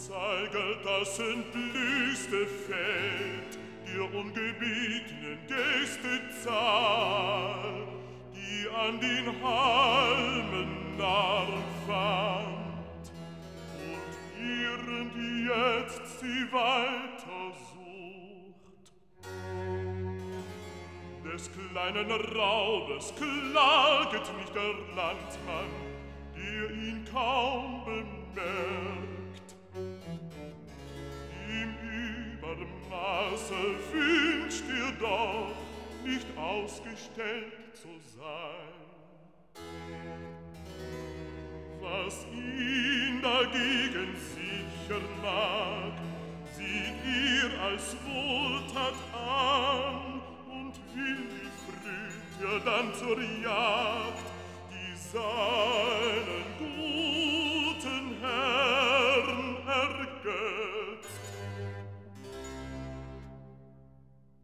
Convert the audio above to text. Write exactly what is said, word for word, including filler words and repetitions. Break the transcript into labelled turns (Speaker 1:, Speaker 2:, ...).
Speaker 1: zeigelt das entblößte Feld, dir ungebetenen Gäste Zahl, die an den Halmen Nahrung fand, und ihren, die jetzt sie weiter sucht. Des kleinen Raubes klaget nicht der Landmann, der ihn kaum bemerkt. Im Übermaße wünscht er doch, nicht ausgestellt zu sein. Was ihn dagegen sichern mag, sieht er als Wohltat an und willig früht er dann zur Jagd, die seinen Gut